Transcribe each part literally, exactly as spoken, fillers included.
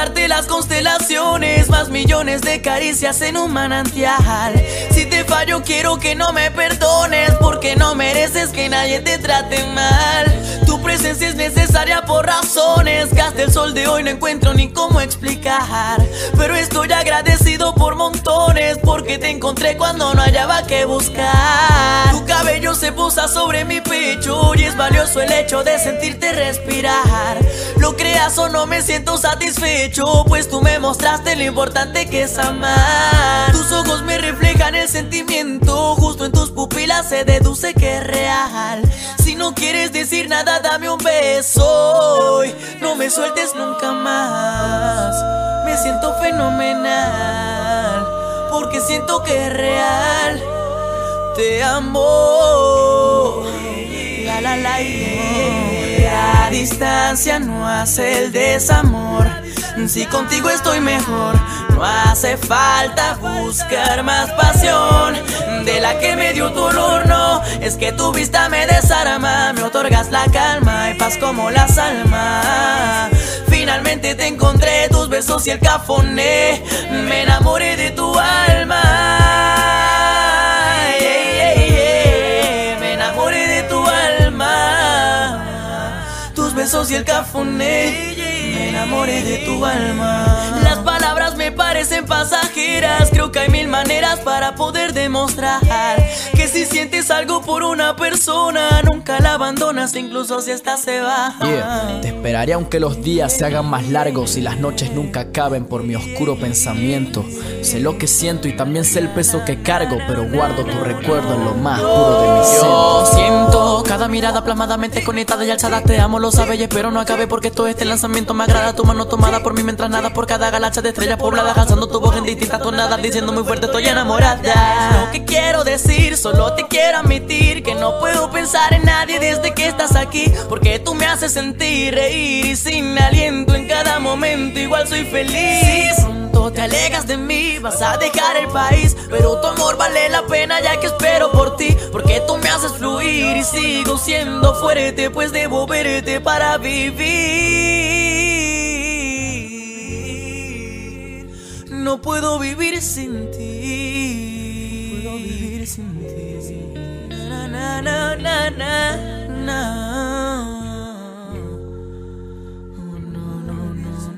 darte las constelaciones, más millones de caricias en un manantial. Si te fallo quiero que no me perdones, porque no mereces que nadie te trate mal. Tu presencia es necesaria por razones que hasta el sol de hoy no encuentro ni cómo explicar. Pero estoy agradecido por montones, porque te encontré cuando no hallaba que buscar. Tu cabello se posa sobre mi pecho y es valioso el hecho de sentirte respirar. Lo creas o no me siento satisfecho, pues tú me mostraste lo importante que es amar. Tus ojos me reflejan el sentimiento, justo en tus pupilas se deduce que es real. Si no quieres decir nada, dame un beso y no me sueltes nunca más. Me siento fenomenal, porque siento que es real. Te amo. La la la, yeah. La distancia no hace el desamor. Si contigo estoy mejor, no hace falta buscar más pasión de la que me dio tu olor, no. Es que tu vista me desarma, me otorgas la calma y paz como las almas. Finalmente te encontré, tus besos y el cafoné, me enamoré de tu alma. Yeah, yeah, yeah. Me enamoré de tu alma. Tus besos y el cafoné, me enamoré de tu alma. Las palabras me parecen pasajeras, creo que hay mil maneras para poder demostrar que si sientes algo por una persona, nunca la abandonas, incluso si esta se va. Yeah. Te esperaré aunque los días se hagan más largos y las noches nunca acaben por mi oscuro pensamiento. Sé lo que siento y también sé el peso que cargo, pero guardo tu recuerdo en lo más puro de mi ser. Yo siento cada mirada plasmadamente conectada y alzada. Te amo, lo sabes y espero no acabe, porque todo este lanzamiento me agrada. Tu mano tomada por mí mientras nada por cada galaxia de estrellas pobladas, alzando tu voz en distintas tonadas, diciendo muy fuerte estoy enamorada. Lo que quiero decir, solo te quiero admitir que no puedo pensar en nadie desde que estás aquí, porque tú me haces sentir reír y sin aliento en cada momento igual soy feliz. Si pronto te alejas de mí, vas a dejar el país, pero tu amor vale la pena ya que espero por ti, porque tú me haces fluir y sigo siendo fuerte, pues debo verte para vivir. No puedo vivir sin ti. No puedo vivir sin ti. Na na na na na na. Oh, no no no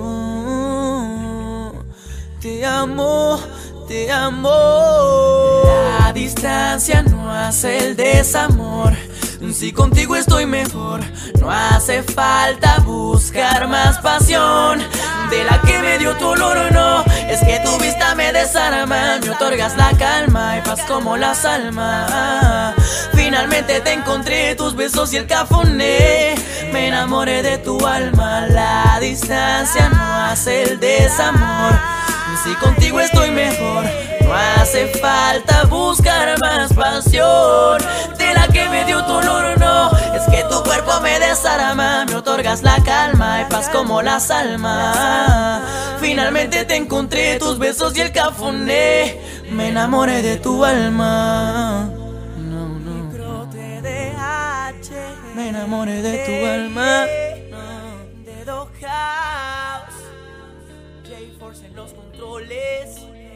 no no. Te amo, te amo. La distancia no hace el desamor. Si contigo estoy mejor, no hace falta buscar más pasión de la que me dio tu olor, no. Es que tu vista me desarma, me otorgas la calma y paz como las almas. Finalmente te encontré, tus besos y el cafoné, me enamoré de tu alma. La distancia no hace el desamor. Si contigo estoy mejor, no hace falta buscar más pasión de la que me dio tu olor, no. Es que tu cuerpo me desarma, me otorgas la calma y paz como las almas. Finalmente te encontré, tus besos y el cafoné, me enamoré de tu alma. No, no. Me enamoré de tu alma. Dedo House, J-Force en los controles.